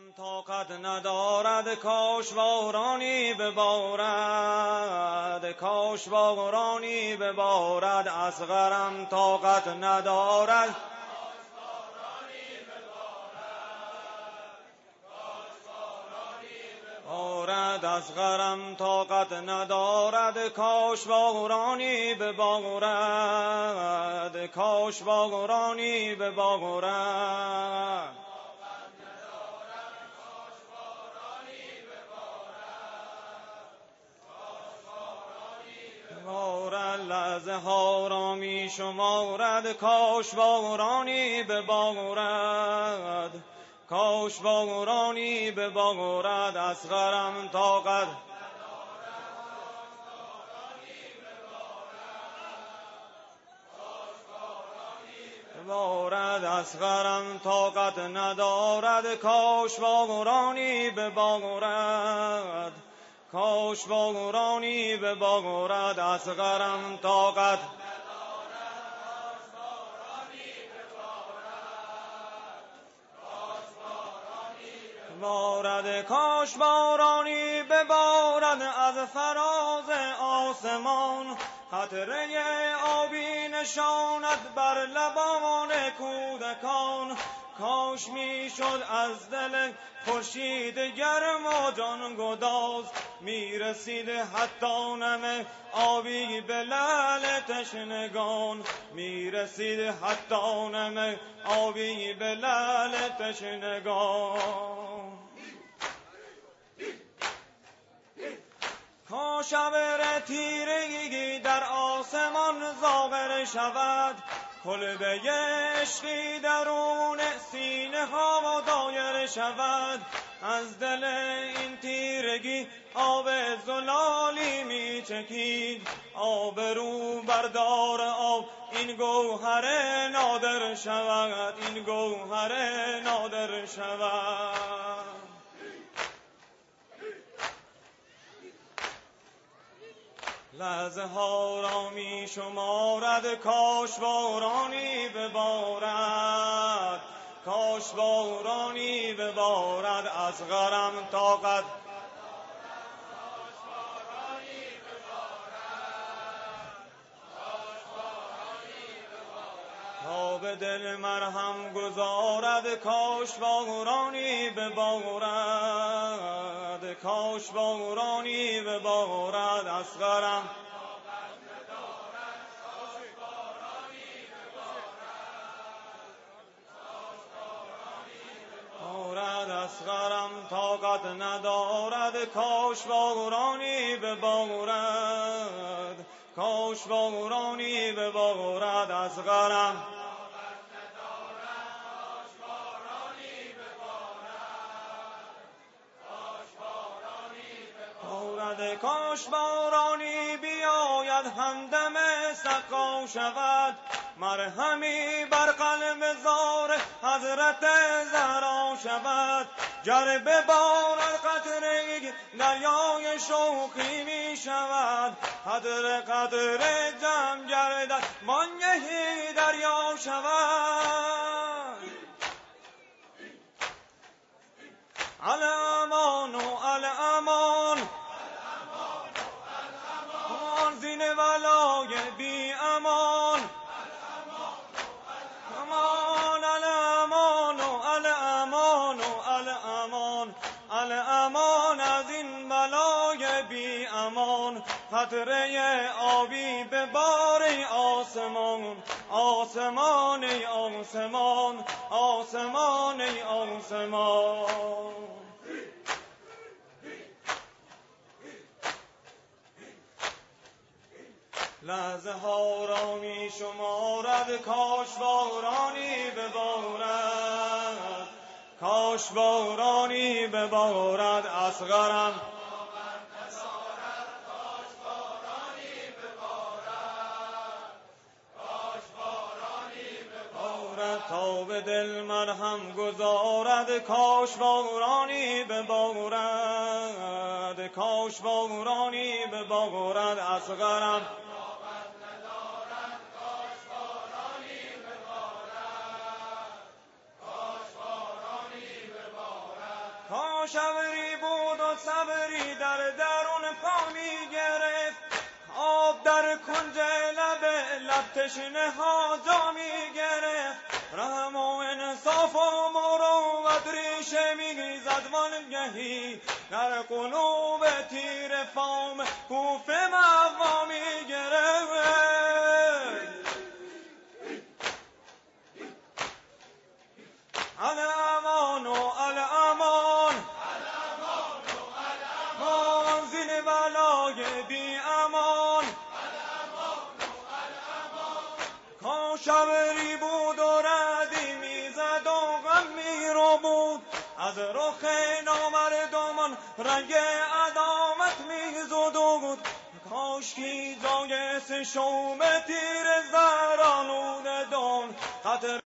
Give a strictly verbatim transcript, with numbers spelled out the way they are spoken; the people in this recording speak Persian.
طاقت ندارد کاش بارانی ببارد، کاش بارانی ببارد. اصغرم طاقت ندارد بارد، اصغرم طاقت ندارد کاش بارانی ببارد، کاش بارانی ببارد. لحظه ها را می شمارد کاش بارانی ببارد، کاش بارانی ببارد. اصغرم طاقت ببارد، اصغرم طاقت ندارد کاش بارانی ببارد، کاش بارانی ببارد. اصغرم طاقت ببارد، کاش بارانی ببارد. از فراز آسمان قطره آبی نشاند بر لبان کودکان. کاش میشد از دل خورشید گرم و جان گداز میرسید حتی نم آبی به لعل تشنگان، میرسید حتی نم آبی به لعل تشنگان. کاش ابر تیرگی در آسمان ظاهر شود، کلبه عشقی درون سینه ها دایر شود. از دل این تیرگی آب زلالی می چکید، آب رو بردار آب این گوهر نادر شود، این گوهر نادر شود. لحظه ها را می شمارد کاش بارانی ببارد، کاش بارانی ببارد. اصغرم طاقت تا به دل مرهم گذارد کاش بارانی ببارد، کاش بارانی ببارد. اصغرم اصغرم طاقت ندارد کاش بارانی ببارد، کاش بارانی ببارد. اصغرم کاش بارانی بیاید همدم سقا شود، مرهمی بر قلب زار حضرت زهرا شود. گر ببارد قطره دریای شوقی می شود، قطره قطره جمع گردد وانگهی دریا شود. الامان و الامان زین ولای بی امان، امان الامان و الامان و الامان، الامان از این بلای بی امان. قطره آبی به بار آسمان، آسمان ای آسمان، آسمان ای آسمان. لحظه ها را می شمارد کاش بارانی ببارد، کاش بارانی ببارد. اصغرم تا به دل مرهم گذارد کاش بارانی ببارد، کاش بارانی ببارد. اصغرم کاش ابری بود و صبری در درون پا می گرفت، آب در کنج لب لب تشنه ها جا می گرفت، رحم و انصاف و مروت ریشه می زد وانگهی در قلوب تیر فام کوفه مغوا می گرفت. الامان و الامان مان زین بلای بی امان، کاش ابری بود و رعدی میزد و غم میرو بود، از رخ نامردمان رنگ عداوت میزدود، کاش کی جای سه شوم تیر زهرآلود دان خط